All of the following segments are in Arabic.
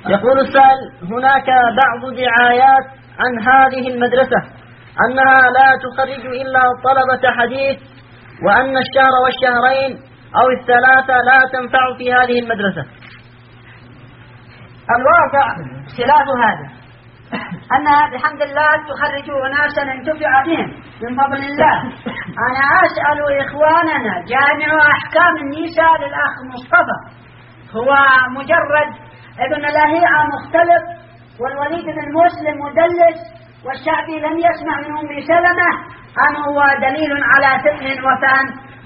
يقول السائل: هناك بعض دعايات عن هذه المدرسة أنها لا تخرج إلا طلبة حديث، وأن الشهر والشهرين أو الثلاثة لا تنفع في هذه المدرسة. الواقع خلاف هذا، أنها بحمد الله تخرج أناسا انتفع بهم من فضل الله. أنا أسأل إخواننا جامع أحكام النساء للأخ مصطفى، هو مجرد ابن لهيعة مختلط، والوليد بن مسلم مدلس، والشعبي لم يسمع من أم سلمة، أم هو دليل على ثقل وفهم؟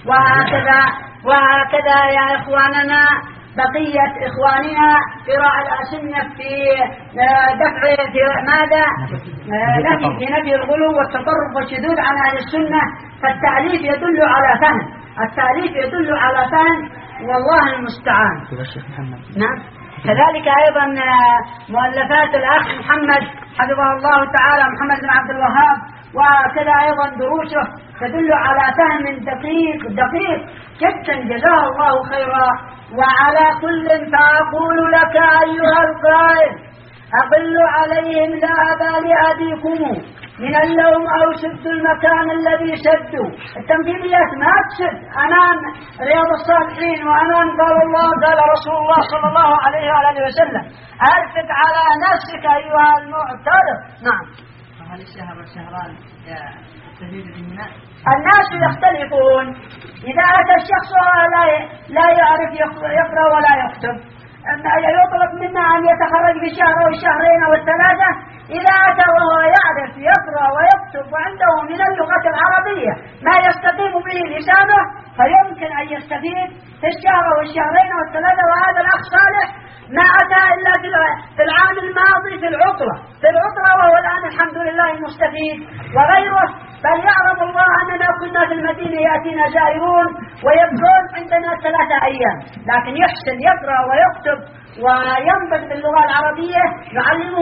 وهكذا يا إخواننا بقية إخواننا في راعي الأسنة في دفع في ماذا؟ في نفي الغلو والتطرف والشذوذ عن أهل السنة. فالتأليف يدل على فهم، التأليف يدل على فهم، والله المستعان. نعم. كذلك أيضا مؤلفات الأخ محمد حفظه الله تعالى، محمد بن عبد الوهاب، وكذا أيضا دروسه تدل على فهم دقيق جدا، جزاه الله خيرا. وعلى كل فأقول لك أيها القائل: أقل عليهم لا أبا لأبيكم من اللوم أو سد المكان الذي سدوا. التمثيليات ما تسد أمام رياض الصالحين وأمام قال الله قال رسول الله صلى الله عليه وآله وسلم. ألفت على نفسك أيها المعترض. نعم. هل الشهر والشهران تزيد بالماء؟ الناس يختلفون. إذا أتى الشخص لا يعرف يقرأ ولا يكتب، يطلب منا أن يتخرج بشهر أو الشهرين أو الثلاثة. إذا أتى وهو يعرف يقرأ ويكتب وعنده من اللغة العربية ما يستقيم به لسانه، فيمكن أن يستفيد في الشهر أو الشهرين أو الثلاثة. وهذا الأخ صالح ما أتى إلا في العام الماضي في العطلة وهو الآن الحمد لله مستفيد، وغيره. بل يعلم الله أننا كنا في المدينة يأتينا زائرون ويبقون عندنا 3 أيام، لكن يحسن يقرأ ويكتب وينبذ باللغة العربية، نعلمه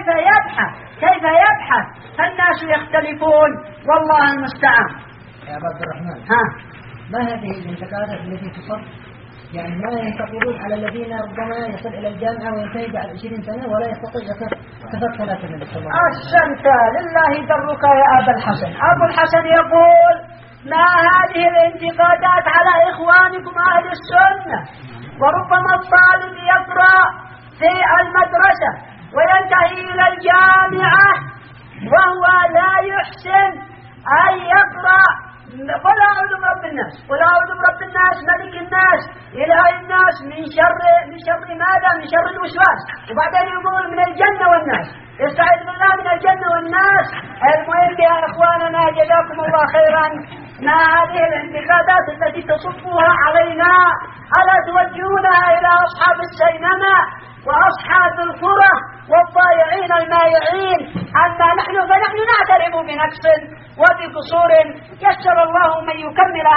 كيف يبحث. فالناس يختلفون، والله المستعان. يا عبد الرحمن، ما هذه الانتقادات التي تصب؟ يعني ما ينتقدون على الذين ربما يصل إلى الجامعة وينتهي بعد 20 سنة ولا يستطيع كفر 3 من السنة. أحسنت، لله درك يا أبا الحسن. أبو الحسن يقول: ما هذه الانتقادات على إخوانكم أهل السنة؟ وربما الطالب يقرأ في المدرسة وينتهي إلى الجامعة وهو لا يحسن أن يقرأ قل أعوذ برب الناس، قل أعوذ برب الناس، ملك الناس، إله الناس، من شر ماذا؟ من شر الوسواس. وبعدين يقول من الجنة والناس، يستعيذ بالله من الجنة والناس. المهم يا إخواننا جزاكم الله خيرا، ما هذه الانتقادات التي تصفها علينا ألا توجهونها إلى أصحاب السينما وأصحاب القرى والضائعين المائعين؟ أما نحن فنحن نعترف بنقص وبقصور، يسر الله من يكمل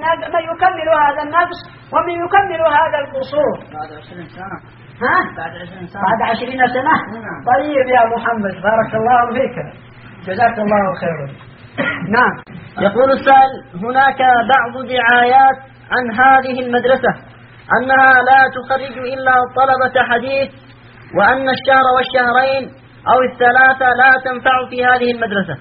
هذا النقص ومن يكمل هذا القصور. بعد 20 سنة. بعد 20 سنة. طيب يا محمد، بارك الله فيك، جزاك الله خيرا. نعم. يقول السائل: هناك بعض دعايات عن هذه المدرسة أنها لا تخرج إلا طلبة حديث، وأن الشهر والشهرين أو الثلاثة لا تنفع في هذه المدرسة.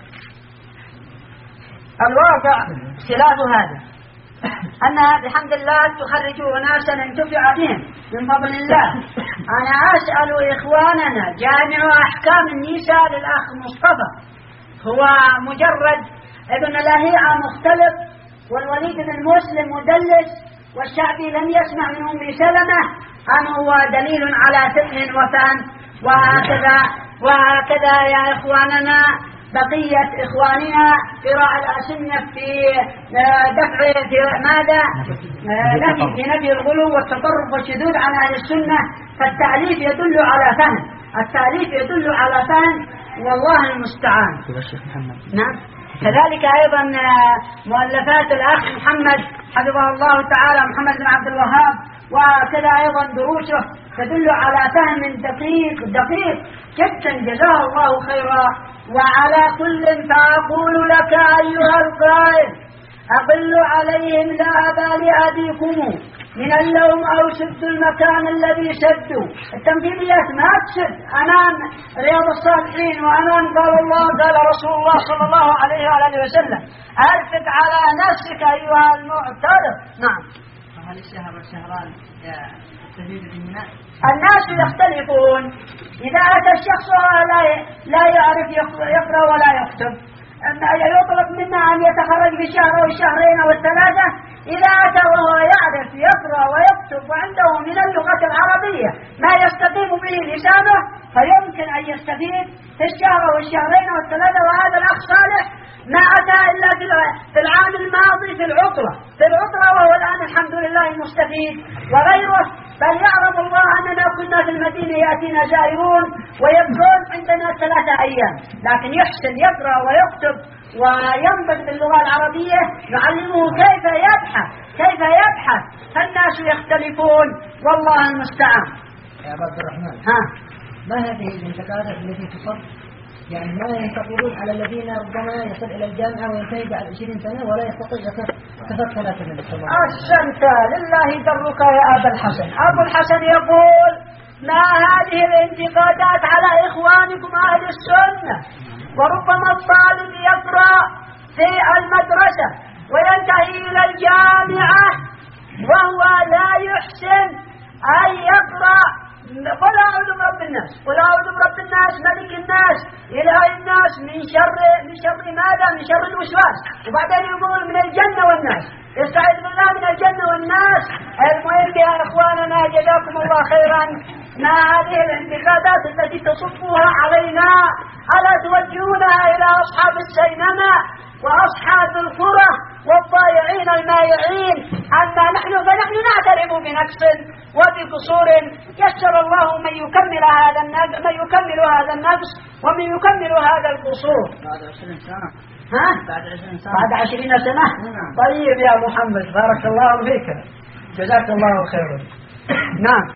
الواقع خلاف هذا، أنها بحمد الله تخرج أناسا انتفع بهم من فضل الله. أنا أسأل إخواننا جامع أحكام النساء للأخ مصطفى، هو مجرد ابن لهيعة مختلط، والوليد بن مسلم مدلس، والشعبي لم يسمع من أم سلمة، أم هو دليل على ثقل وفهم؟ وهكذا يا إخواننا بقية إخواننا في راعي الأسنة في دفع في ماذا؟ في نفي الغلو والتطرف والشذوذ عن أهل السنة. فالتأليف يدل على فهم، والله المستعان. نعم. كذلك أيضا مؤلفات الأخ محمد حفظه الله تعالى، محمد بن عبد الوهاب، وكذا أيضا دروسه تدل على فهم دقيق جدا، جزاه الله خيرا. وعلى كل فأقول لك أيها القائل: أقلوا عليهم ذهب لأبيكم من اللوم أو سدوا المكان الذي سدوا. التمثيليات ما تسد أمام رياض الصالحين وأمام قال الله قال رسول الله صلى الله عليه وآله وسلم. ألفت على نفسك أيها المعترض. نعم. هل الشهر والشهران تزيد بالمناء؟ الناس يختلفون. إذا أتى الشخص لا يعرف يقرأ ولا يكتب يطلب منا أن يتخرج في شهر أو شهرين أو الثلاثة. إذا أتى وهو يعرف يقرأ ويكتب وعنده من اللغة العربية ما يستقيم به لسانه فيمكن أن يستفيد في الشهر أو الشهرين أو الثلاثة. وهذا الأخ صالح ما أتى إلا في العام الماضي في العطلة وهو الآن الحمد لله مستفيد وغيره. بل يعلم الله أننا كنا في المدينة يأتينا زائرون ويبقون عندنا 3 أيام، لكن يحسن يقرأ ويكتب وينبذ باللغة العربية نعلمه كيف يبحث. فالناس يختلفون والله المستعان. يا عبد الرحمن، ما هذه الانتقادات التي تصب يعني ما ينتقدون على الذين ربما يصل إلى الجامعة وينتهي بعد 20 سنة ولا يستطيع كفر 3 من السماء؟ أحسنت، لله درك يا أبا الحسن. أبو الحسن يقول ما هذه الانتقادات على إخوانكم أهل السنة؟ وربما الطالب يقرأ في المدرسة وينتهي إلى الجامعة وهو لا يحسن أن يقرأ قل أعوذ برب الناس، قل أعوذ برب الناس ملك الناس إله الناس من شر ماذا؟ من شر الوسواس. وبعدين يقول من الجنة والناس، يستعيذ بالله من الجنة والناس. المهم يا إخواننا جزاكم الله خيرا، ما هذه الانتقادات التي تصفوها علينا ألا توجهونها إلى أصحاب السينما وأصحاب القرى والضائعين المائعين. أما نحن فنحن نعترف بنقص وبقصور، يسر الله من يكمل هذا النقص ومن يكمل هذا القصور. بعد 20 سنة. بعد 20 سنة. طيب يا محمد، بارك الله فيك، جزاك الله خيرا. نعم.